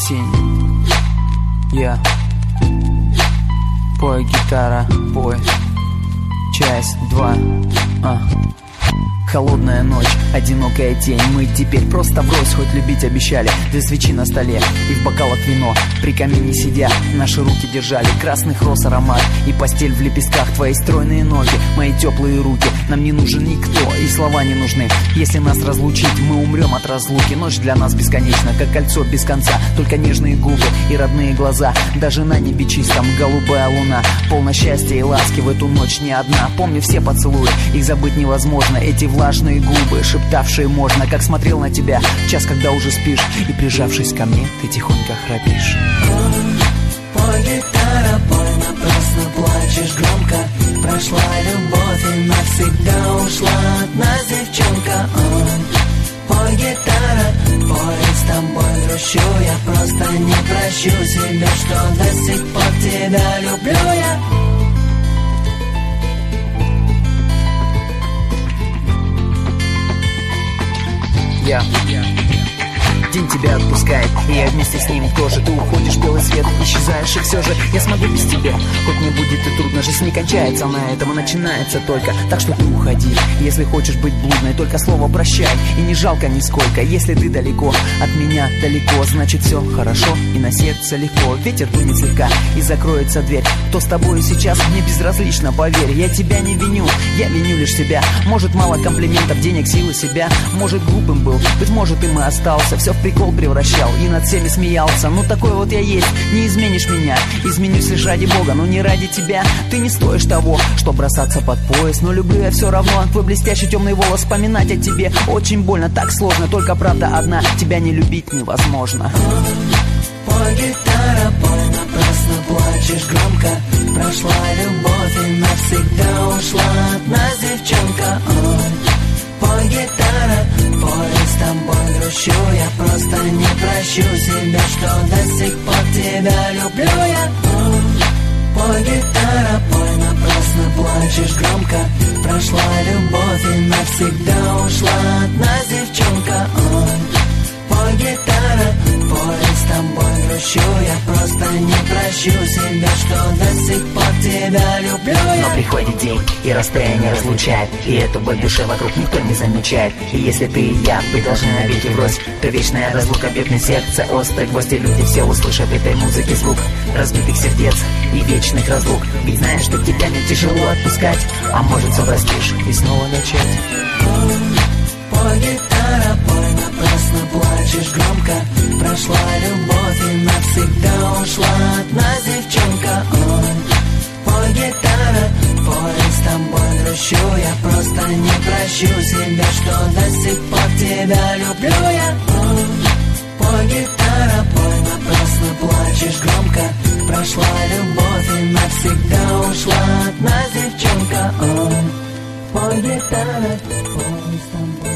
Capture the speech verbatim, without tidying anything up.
тень. Я пой, гитара, пой. Часть два. А. Холодная ночь, одинокая тень. Мы теперь просто врозь, хоть любить обещали. Две свечи на столе и в бокалах вино. При камине сидя, наши руки держали красных роз аромат и постель в лепестках. Твои стройные ноги, мои теплые руки. Нам не нужен никто, и слова не нужны. Если нас разлучить, мы умрем от разлуки. Ночь для нас бесконечна, как кольцо без конца. Только нежные губы и родные глаза. Даже на небе чистом голубая луна. Полно счастья и ласки в эту ночь не одна. Помню все поцелуи, их забыть невозможно. Эти влажные губы, шептавшие можно. Как смотрел на тебя в час, когда уже спишь, и прижавшись ко мне, ты тихонько храпишь. Пой, гитара, пой, напрасно плачешь громко. Прошла любовь и навсегда ушла от нас девчонка. Пой, гитара, пой, с тобой грущу. Я просто не прощу себя, что до сих пор тебя люблю я. Я День тебя отпускает, и я вместе с ним тоже. Ты уходишь, белый свет, исчезаешь, и все же я смогу без тебя. Хоть мне будет и трудно, жизнь не кончается на этом, и начинается только. Так что ты уходи, если хочешь быть блудной, только слово прощай, и не жалко нисколько. Если ты далеко, от меня далеко, значит все хорошо, и на сердце легко. Ветер дунет слегка, и закроется дверь. Кто с тобой сейчас, мне безразлично, поверь. Я тебя не виню, я виню лишь себя. Может, мало комплиментов, денег, силы себя. Может, глупым был, быть может, им и остался. Все в прикол превращал и над всеми смеялся. Ну такой вот я есть, не изменишь меня. Изменюсь лишь ради Бога, но не ради тебя. Ты не стоишь того, что бросаться под пояс. Но люблю я все равно, твой блестящий темный волос. Вспоминать о тебе очень больно, так сложно. Только правда одна, тебя не любить невозможно. Пой, гитара, пой, напрасно плачешь громко. Прошла любовь и навсегда ушла от нас девчонка. Пой, гитара, пой, с тобой грущу. Я просто не прощу себя, что до сих пор тебя люблю я. Пой, гитара, пой, напрасно плачешь громко. Прошла любовь и навсегда ушла от нас девчонка. Пой, гитара, пой, с тобой грущу. Я просто не прощу себя, что до сих пор тебя люблю я. Но приходит день, и расстояние разлучает, и эту боль в душе вокруг никто не замечает. И если ты и я, вы должны навеки врозь, то вечная разлука бедное сердце, острый гвоздь, и люди все услышат этой музыки звук разбитых сердец и вечных разлук. Ведь знаешь, что тебя не тяжело отпускать, а может все простишь и снова начать. Пой, гитара, пой, напрасно плачешь громко. Прошла любовь и навсегда ушла от нас девчонка. Пой, гитара, пой, с тобой грущу. Я просто не прощу себя, что до сих пор тебя люблю я. Пой, гитара, пой, напрасно плачешь громко. Прошла любовь и навсегда ушла от нас девчонка. Пой, гитара, пой, с тобой.